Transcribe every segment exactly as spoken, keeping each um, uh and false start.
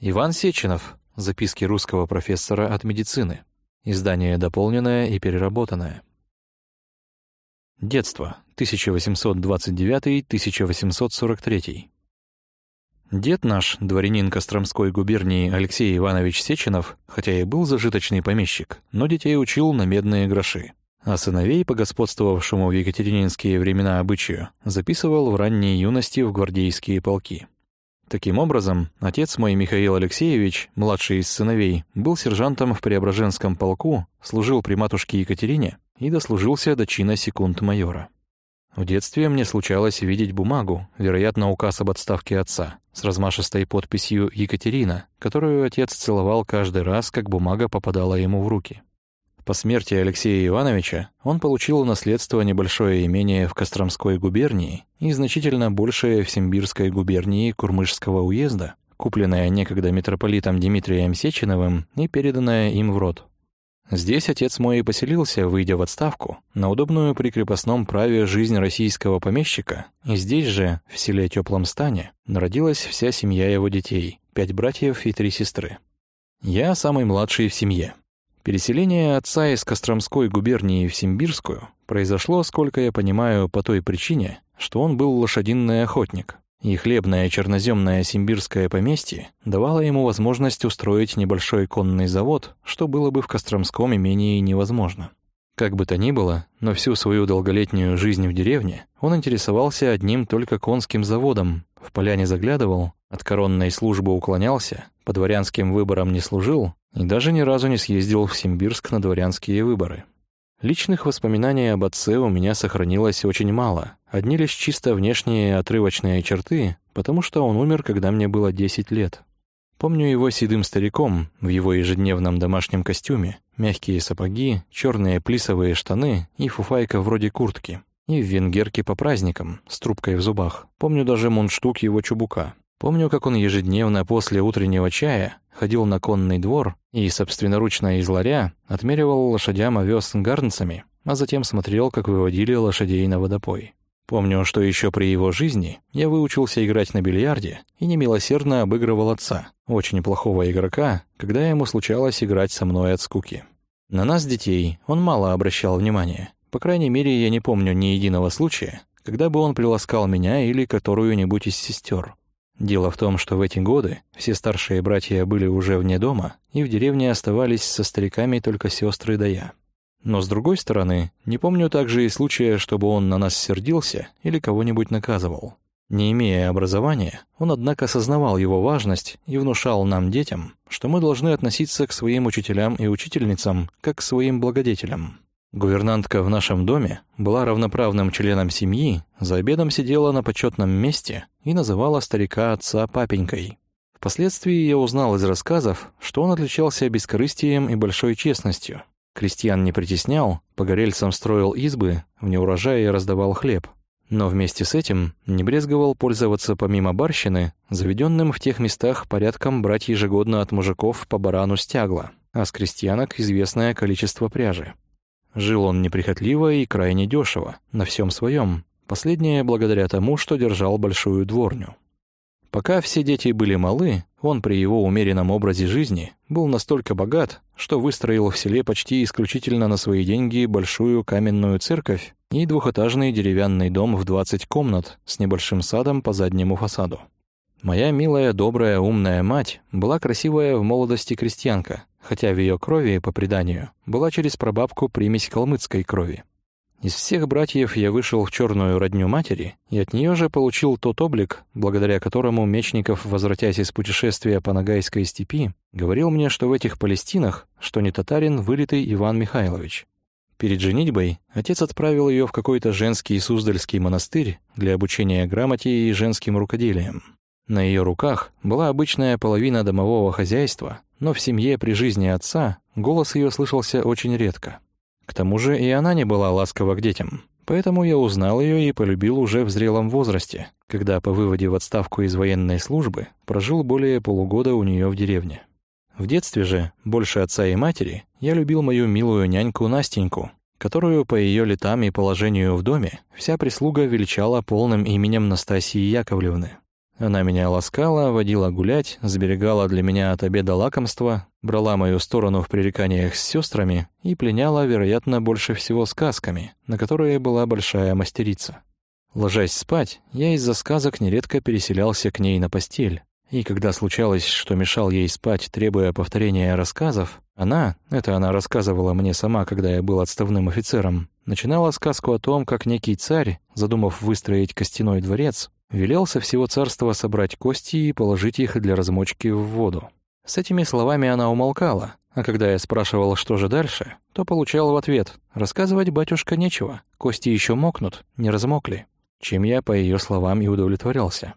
Иван Сеченов. Записки русского профессора от медицины. Издание дополненное и переработанное. Детство. тысяча восемьсот двадцать девятый — тысяча восемьсот сорок третий. Дед наш, дворянин Костромской губернии Алексей Иванович Сеченов, хотя и был зажиточный помещик, но детей учил на медные гроши, а сыновей, по господствовавшему в екатерининские времена обычаю, записывал в ранней юности в гвардейские полки. Таким образом, отец мой Михаил Алексеевич, младший из сыновей, был сержантом в Преображенском полку, служил при матушке Екатерине и дослужился до чина секунд-майора. В детстве мне случалось видеть бумагу, вероятно, указ об отставке отца, с размашистой подписью «Екатерина», которую отец целовал каждый раз, как бумага попадала ему в руки. По смерти Алексея Ивановича он получил наследство небольшое имение в Костромской губернии и значительно большее в Симбирской губернии Курмышского уезда, купленное некогда митрополитом Дмитрием Сеченовым и переданное им в род. Здесь отец мой и поселился, выйдя в отставку, на удобную при крепостном праве жизнь российского помещика, и здесь же, в селе Теплом Стане, народилась вся семья его детей, пять братьев и три сестры. Я самый младший в семье. Переселение отца из Костромской губернии в Симбирскую произошло, сколько я понимаю, по той причине, что он был лошадиный охотник, и хлебное черноземное симбирское поместье давало ему возможность устроить небольшой конный завод, что было бы в Костромском имении невозможно. Как бы то ни было, но всю свою долголетнюю жизнь в деревне он интересовался одним только конским заводом, в поля не заглядывал, от коронной службы уклонялся, по дворянским выборам не служил и даже ни разу не съездил в Симбирск на дворянские выборы. Личных воспоминаний об отце у меня сохранилось очень мало, одни лишь чисто внешние отрывочные черты, потому что он умер, когда мне было десять лет. Помню его седым стариком в его ежедневном домашнем костюме, мягкие сапоги, черные плисовые штаны и фуфайка вроде куртки, и в венгерке по праздникам, с трубкой в зубах. Помню даже мундштук его чубука. Помню, как он ежедневно после утреннего чая ходил на конный двор и собственноручно из ларя отмеривал лошадям овес гарнцами, а затем смотрел, как выводили лошадей на водопой. Помню, что еще при его жизни я выучился играть на бильярде и немилосердно обыгрывал отца, очень плохого игрока, когда ему случалось играть со мной от скуки. На нас, детей, он мало обращал внимания. По крайней мере, я не помню ни единого случая, когда бы он приласкал меня или которую-нибудь из сестер. Дело в том, что в эти годы все старшие братья были уже вне дома, и в деревне оставались со стариками только сестры да я. Но, с другой стороны, не помню также и случая, чтобы он на нас сердился или кого-нибудь наказывал. Не имея образования, он, однако, осознавал его важность и внушал нам, детям, что мы должны относиться к своим учителям и учительницам как к своим благодетелям. Гувернантка в нашем доме была равноправным членом семьи, за обедом сидела на почетном месте и называла старика отца папенькой. Впоследствии я узнал из рассказов, что он отличался бескорыстием и большой честностью. Крестьян не притеснял, погорельцам строил избы, в неурожае раздавал хлеб. Но вместе с этим не брезговал пользоваться помимо барщины, заведенным в тех местах порядком брать ежегодно от мужиков по барану стягла, а с крестьянок известное количество пряжи. Жил он неприхотливо и крайне дешево, на всем своем, последнее благодаря тому, что держал большую дворню. Пока все дети были малы, он при его умеренном образе жизни был настолько богат, что выстроил в селе почти исключительно на свои деньги большую каменную церковь и двухэтажный деревянный дом в двадцать комнат с небольшим садом по заднему фасаду. Моя милая, добрая, умная мать была красивая в молодости крестьянка, хотя в ее крови, по преданию, была через прабабку примесь калмыцкой крови. Из всех братьев я вышел в черную родню матери, и от нее же получил тот облик, благодаря которому Мечников, возвратясь из путешествия по Ногайской степи, говорил мне, что в этих Палестинах, что не татарин, вылитый Иван Михайлович. Перед женитьбой отец отправил ее в какой-то женский Суздальский монастырь для обучения грамоте и женским рукоделиям. На ее руках была обычная половина домового хозяйства, но в семье при жизни отца голос ее слышался очень редко. К тому же и она не была ласкова к детям, поэтому я узнал ее и полюбил уже в зрелом возрасте, когда по выводе в отставку из военной службы прожил более полугода у нее в деревне. В детстве же, больше отца и матери, я любил мою милую няньку Настеньку, которую по ее летам и положению в доме вся прислуга величала полным именем Настасьи Яковлевны. Она меня ласкала, водила гулять, сберегала для меня от обеда лакомства, брала мою сторону в пререканиях с сестрами и пленяла, вероятно, больше всего сказками, на которые была большая мастерица. Ложась спать, я из-за сказок нередко переселялся к ней на постель, и когда случалось, что мешал ей спать, требуя повторения рассказов, она, это она рассказывала мне сама, когда я был отставным офицером, начинала сказку о том, как некий царь, задумав выстроить костяной дворец, велел со всего царства собрать кости и положить их для размочки в воду. С этими словами она умолкала, а когда я спрашивал, что же дальше, то получал в ответ: «Рассказывать, батюшка, нечего, кости еще мокнут, не размокли», чем я, по ее словам, и удовлетворялся.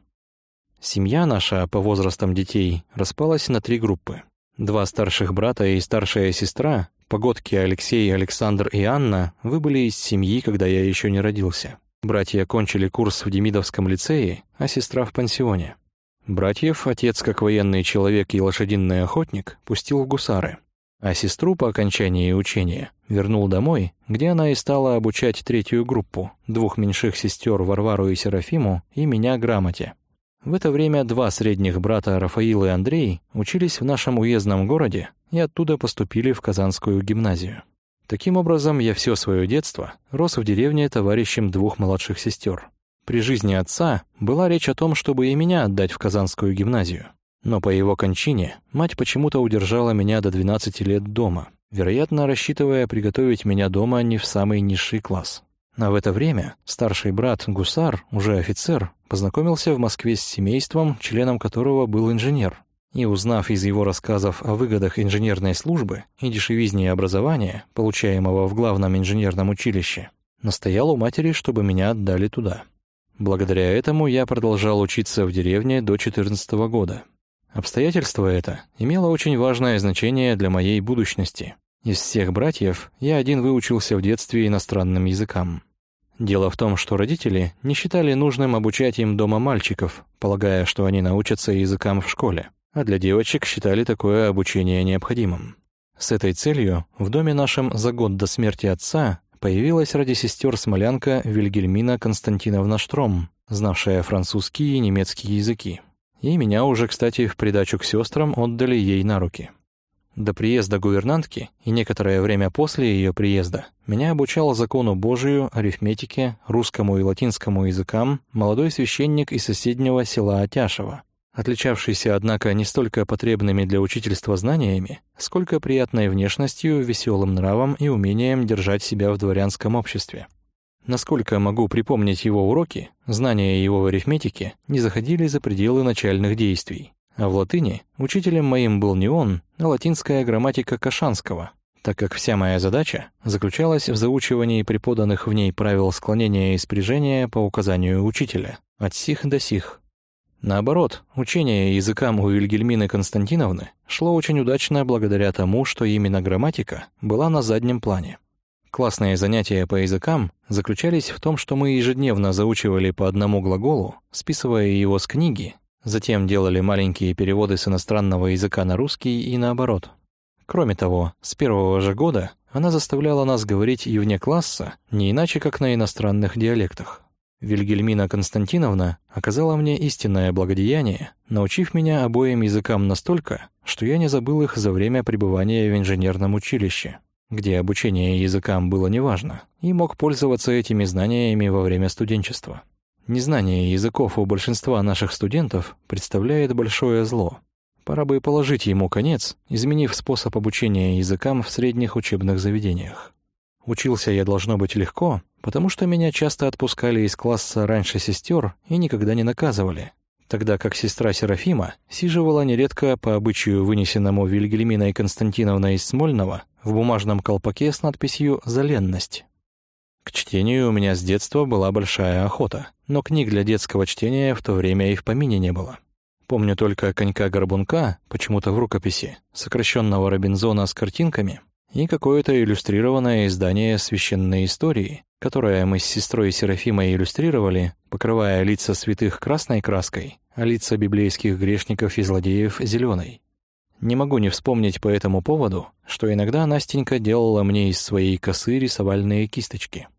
Семья наша по возрастам детей распалась на три группы. Два старших брата и старшая сестра, погодки Алексей, Александр и Анна, выбыли из семьи, когда я еще не родился. Братья кончили курс в Демидовском лицее, а сестра в пансионе. Братьев отец, как военный человек и лошадиный охотник, пустил в гусары, а сестру по окончании учения вернул домой, где она и стала обучать третью группу, двух меньших сестер Варвару и Серафиму и меня грамоте. В это время два средних брата Рафаил и Андрей учились в нашем уездном городе и оттуда поступили в Казанскую гимназию. Таким образом, я все свое детство рос в деревне товарищем двух младших сестер. При жизни отца была речь о том, чтобы и меня отдать в Казанскую гимназию. Но по его кончине мать почему-то удержала меня до двенадцати лет дома, вероятно, рассчитывая приготовить меня дома не в самый низший класс. А в это время старший брат, гусар, уже офицер, познакомился в Москве с семейством, членом которого был инженер. И, узнав из его рассказов о выгодах инженерной службы и дешевизне образования, получаемого в главном инженерном училище, настоял у матери, чтобы меня отдали туда. Благодаря этому я продолжал учиться в деревне до четырнадцатого года. Обстоятельство это имело очень важное значение для моей будущности. Из всех братьев я один выучился в детстве иностранным языкам. Дело в том, что родители не считали нужным обучать им дома мальчиков, полагая, что они научатся языкам в школе, а для девочек считали такое обучение необходимым. С этой целью в доме нашем за год до смерти отца появилась ради сестер смолянка Вильгельмина Константиновна Штром, знавшая французский и немецкий языки. И меня уже, кстати, в придачу к сестрам отдали ей на руки. До приезда гувернантки и некоторое время после ее приезда меня обучал закону Божию, арифметике, русскому и латинскому языкам молодой священник из соседнего села Атяшево, отличавшийся, однако, не столько потребными для учительства знаниями, сколько приятной внешностью, веселым нравом и умением держать себя в дворянском обществе. Насколько могу припомнить его уроки, знания его в арифметике не заходили за пределы начальных действий. А в латыни учителем моим был не он, а латинская грамматика Кашанского, так как вся моя задача заключалась в заучивании преподанных в ней правил склонения и спряжения по указанию учителя, от сих до сих. Наоборот, учение языкам у Вильгельмины Константиновны шло очень удачно благодаря тому, что именно грамматика была на заднем плане. Классные занятия по языкам заключались в том, что мы ежедневно заучивали по одному глаголу, списывая его с книги, затем делали маленькие переводы с иностранного языка на русский и наоборот. Кроме того, с первого же года она заставляла нас говорить и вне класса, не иначе как на иностранных диалектах. Вильгельмина Константиновна оказала мне истинное благодеяние, научив меня обоим языкам настолько, что я не забыл их за время пребывания в инженерном училище, где обучение языкам было неважно, и мог пользоваться этими знаниями во время студенчества. Незнание языков у большинства наших студентов представляет большое зло. Пора бы положить ему конец, изменив способ обучения языкам в средних учебных заведениях. Учился я, должно быть, легко, потому что меня часто отпускали из класса раньше сестер и никогда не наказывали, тогда как сестра Серафима сиживала нередко по обычаю, вынесенному Вильгельминой Константиновной из Смольного, в бумажном колпаке с надписью «За ленность». К чтению у меня с детства была большая охота, но книг для детского чтения в то время и в помине не было. Помню только «Конька-горбунка», почему-то в рукописи, сокращенного Робинзона с картинками, и какое-то иллюстрированное издание «Священной истории», которое мы с сестрой Серафимой иллюстрировали, покрывая лица святых красной краской, а лица библейских грешников и злодеев зеленой. Не могу не вспомнить по этому поводу, что иногда Настенька делала мне из своей косы рисовальные кисточки.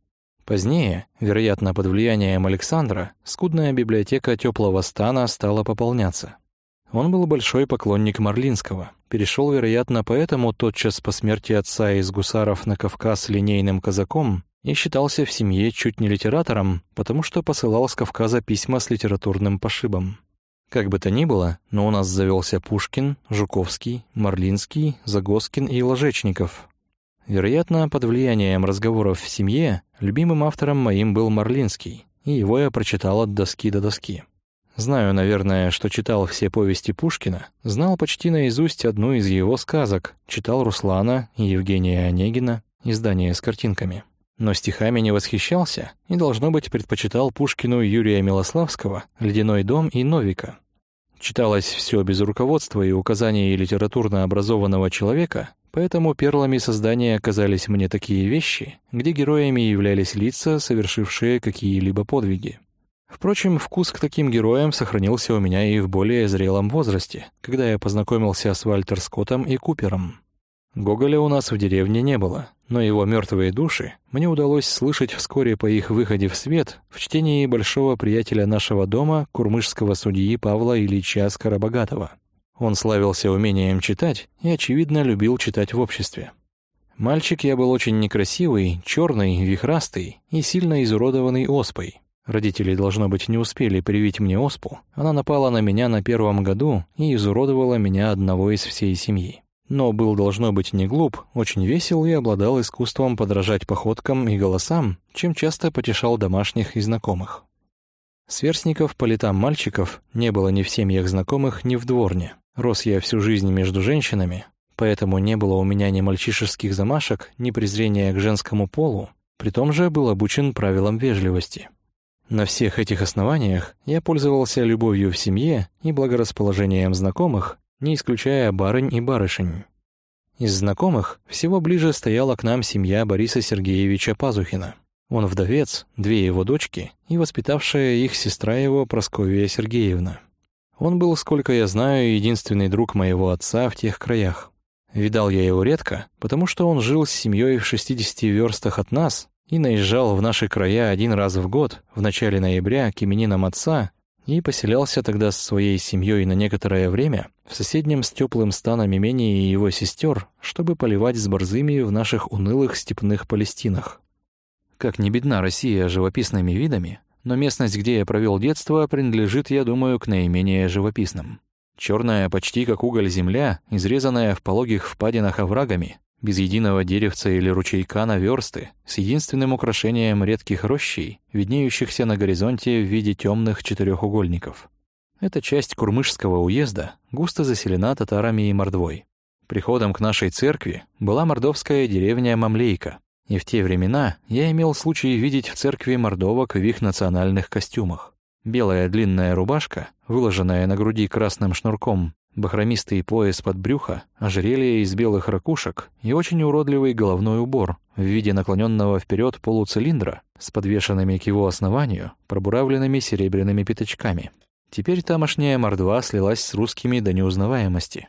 Позднее, вероятно, под влиянием Александра, скудная библиотека Теплого Стана стала пополняться. Он был большой поклонник Марлинского, перешел, вероятно, поэтому тотчас по смерти отца из гусаров на Кавказ линейным казаком и считался в семье чуть не литератором, потому что посылал с Кавказа письма с литературным пошибом. Как бы то ни было, но у нас завелся Пушкин, Жуковский, Марлинский, Загоскин и Ложечников. Вероятно, под влиянием разговоров в семье любимым автором моим был Марлинский, и его я прочитал от доски до доски. Знаю, наверное, что читал все повести Пушкина, знал почти наизусть одну из его сказок, читал Руслана и Евгения Онегина, издание с картинками. Но стихами не восхищался и, должно быть, предпочитал Пушкину Юрия Милославского, «Ледяной дом» и Новика. Читалось все без руководства и указаний литературно образованного человека, поэтому перлами создания оказались мне такие вещи, где героями являлись лица, совершившие какие-либо подвиги. Впрочем, вкус к таким героям сохранился у меня и в более зрелом возрасте, когда я познакомился с Вальтер Скоттом и Купером. Гоголя у нас в деревне не было, но его «Мертвые души» мне удалось слышать вскоре по их выходе в свет в чтении большого приятеля нашего дома, курмышского судьи Павла Ильича Скоробогатова. Он славился умением читать и, очевидно, любил читать в обществе. Мальчик я был очень некрасивый, черный, вихрастый и сильно изуродованный оспой. Родители, должно быть, не успели привить мне оспу. Она напала на меня на первом году и изуродовала меня одного из всей семьи. Но был, должно быть, не глуп, очень весел и обладал искусством подражать походкам и голосам, чем часто потешал домашних и знакомых. Сверстников по летам мальчиков не было ни в семьях знакомых, ни в дворне. Рос я всю жизнь между женщинами, поэтому не было у меня ни мальчишеских замашек, ни презрения к женскому полу, при том же был обучен правилам вежливости. На всех этих основаниях я пользовался любовью в семье и благорасположением знакомых, не исключая барынь и барышень. Из знакомых всего ближе стояла к нам семья Бориса Сергеевича Пазухина. Он вдовец, две его дочки и воспитавшая их сестра его Прасковья Сергеевна. Он был, сколько я знаю, единственный друг моего отца в тех краях. Видал я его редко, потому что он жил с семьей в шестидесяти верстах от нас и наезжал в наши края один раз в год, в начале ноября, к именинам отца, и поселялся тогда с своей семьей на некоторое время в соседнем с Теплым Станом имении его сестер, чтобы поливать с борзыми в наших унылых степных Палестинах. Как не бедна Россия живописными видами, но местность, где я провел детство, принадлежит, я думаю, к наименее живописным. Черная, почти как уголь земля, изрезанная в пологих впадинах оврагами, без единого деревца или ручейка на версты, с единственным украшением редких рощей, виднеющихся на горизонте в виде темных четырехугольников. Эта часть Курмышского уезда густо заселена татарами и мордвой. Приходом к нашей церкви была мордовская деревня Мамлейка, и в те времена я имел случай видеть в церкви мордовок в их национальных костюмах. Белая длинная рубашка, выложенная на груди красным шнурком, бахромистый пояс под брюхо, ожерелье из белых ракушек и очень уродливый головной убор в виде наклоненного вперед полуцилиндра с подвешенными к его основанию пробуравленными серебряными пятачками. Теперь тамошняя мордва слилась с русскими до неузнаваемости.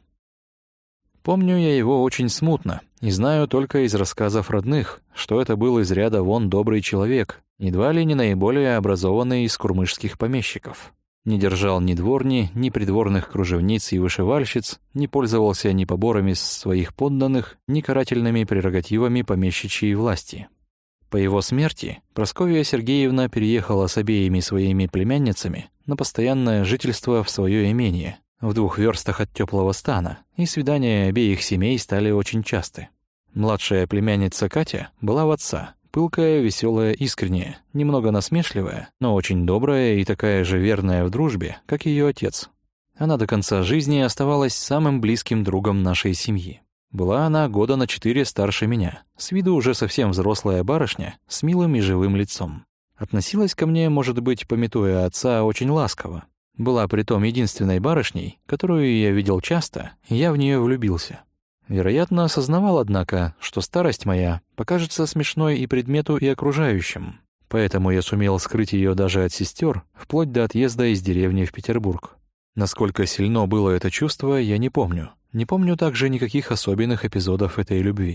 Помню я его очень смутно и знаю только из рассказов родных, что это был из ряда вон добрый человек, едва ли не наиболее образованный из курмышских помещиков. Не держал ни дворни, ни придворных кружевниц и вышивальщиц, не пользовался ни поборами своих подданных, ни карательными прерогативами помещичьей власти. По его смерти Прасковья Сергеевна переехала с обеими своими племянницами на постоянное жительство в свое имение, в двух верстах от Теплого Стана, и свидания обеих семей стали очень часты. Младшая племянница Катя была в отца, пылкая, веселая, искренняя, немного насмешливая, но очень добрая и такая же верная в дружбе, как ее отец. Она до конца жизни оставалась самым близким другом нашей семьи. Была она года на четыре старше меня, с виду уже совсем взрослая барышня, с милым и живым лицом. Относилась ко мне, может быть, памятуя отца, очень ласково. Была притом единственной барышней, которую я видел часто, и я в нее влюбился. Вероятно, осознавал, однако, что старость моя покажется смешной и предмету, и окружающим. Поэтому я сумел скрыть ее даже от сестер, вплоть до отъезда из деревни в Петербург. Насколько сильно было это чувство, я не помню. Не помню также никаких особенных эпизодов этой любви.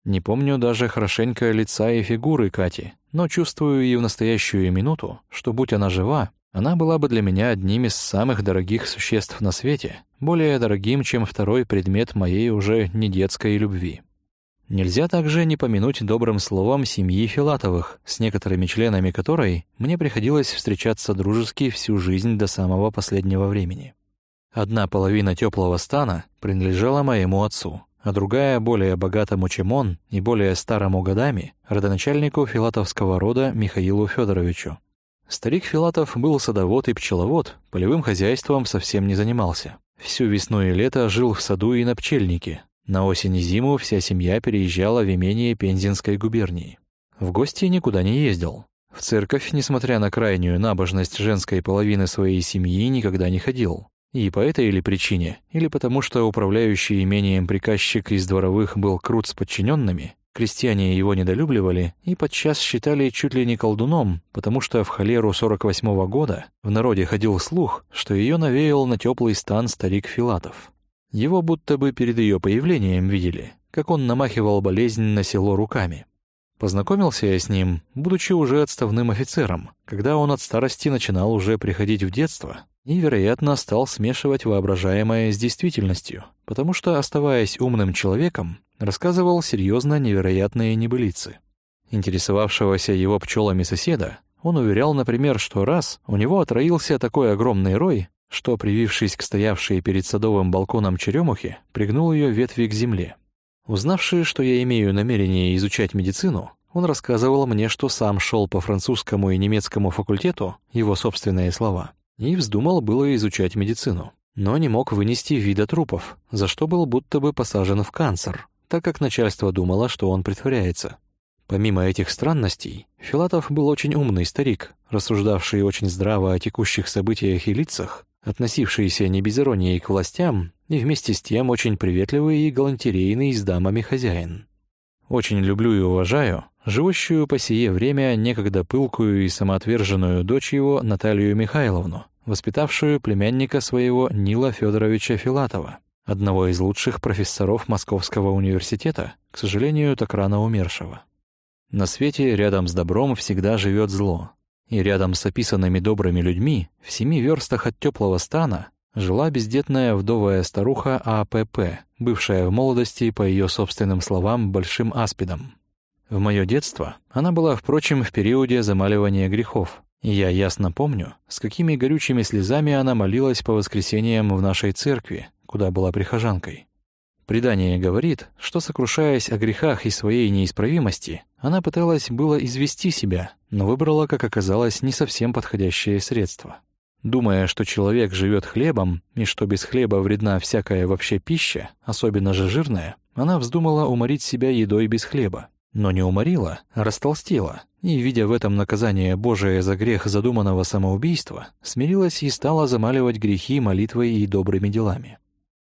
Не помню даже хорошенько лица и фигуры Кати, но чувствую и в настоящую минуту, что, будь она жива, она была бы для меня одним из самых дорогих существ на свете, более дорогим, чем второй предмет моей уже не детской любви. Нельзя также не помянуть добрым словом семьи Филатовых, с некоторыми членами которой мне приходилось встречаться дружески всю жизнь до самого последнего времени. Одна половина теплого стана принадлежала моему отцу, а другая, более богатому, чем он, и более старому годами, родоначальнику филатовского рода Михаилу Федоровичу. Старик Филатов был садовод и пчеловод, полевым хозяйством совсем не занимался. Всю весну и лето жил в саду и на пчельнике. На осень и зиму вся семья переезжала в имение Пензенской губернии. В гости никуда не ездил. В церковь, несмотря на крайнюю набожность женской половины своей семьи, никогда не ходил. И по этой или причине, или потому что управляющий имением приказчик из дворовых был крут с подчиненными, крестьяне его недолюбливали и подчас считали чуть ли не колдуном, потому что в холеру сорок восьмого года в народе ходил слух, что ее навеял на теплый стан старик Филатов. Его будто бы перед ее появлением видели, как он намахивал болезнь на село руками. Познакомился я с ним, будучи уже отставным офицером, когда он от старости начинал уже приходить в детство, и, вероятно, стал смешивать воображаемое с действительностью, потому что, оставаясь умным человеком, рассказывал серьезно невероятные небылицы. Интересовавшегося его пчелами соседа, он уверял, например, что раз у него отроился такой огромный рой, что, привившись к стоявшей перед садовым балконом черемухе, пригнул ее ветви к земле. Узнавший, что я имею намерение изучать медицину, он рассказывал мне, что сам шел по французскому и немецкому факультету, его собственные слова, и вздумал было изучать медицину, но не мог вынести вида трупов, за что был будто бы посажен в карцер, так как начальство думало, что он притворяется. Помимо этих странностей, Филатов был очень умный старик, рассуждавший очень здраво о текущих событиях и лицах, относившийся не без иронии к властям, и вместе с тем очень приветливый и галантерейный с дамами хозяин. Очень люблю и уважаю живущую по сие время некогда пылкую и самоотверженную дочь его Наталью Михайловну, воспитавшую племянника своего Нила Федоровича Филатова, одного из лучших профессоров Московского университета, к сожалению, так рано умершего. На свете рядом с добром всегда живет зло, и рядом с описанными добрыми людьми в семи верстах от теплого стана жила бездетная вдовая старуха А П П, бывшая в молодости, по ее собственным словам, большим аспидом. В мое детство она была, впрочем, в периоде замаливания грехов, и я ясно помню, с какими горючими слезами она молилась по воскресеньям в нашей церкви, куда была прихожанкой. Предание говорит, что, сокрушаясь о грехах и своей неисправимости, она пыталась было извести себя, но выбрала, как оказалось, не совсем подходящее средство. Думая, что человек живет хлебом, и что без хлеба вредна всякая вообще пища, особенно же жирная, она вздумала уморить себя едой без хлеба. Но не уморила, а растолстела, и, видя в этом наказание Божие за грех задуманного самоубийства, смирилась и стала замаливать грехи молитвой и добрыми делами.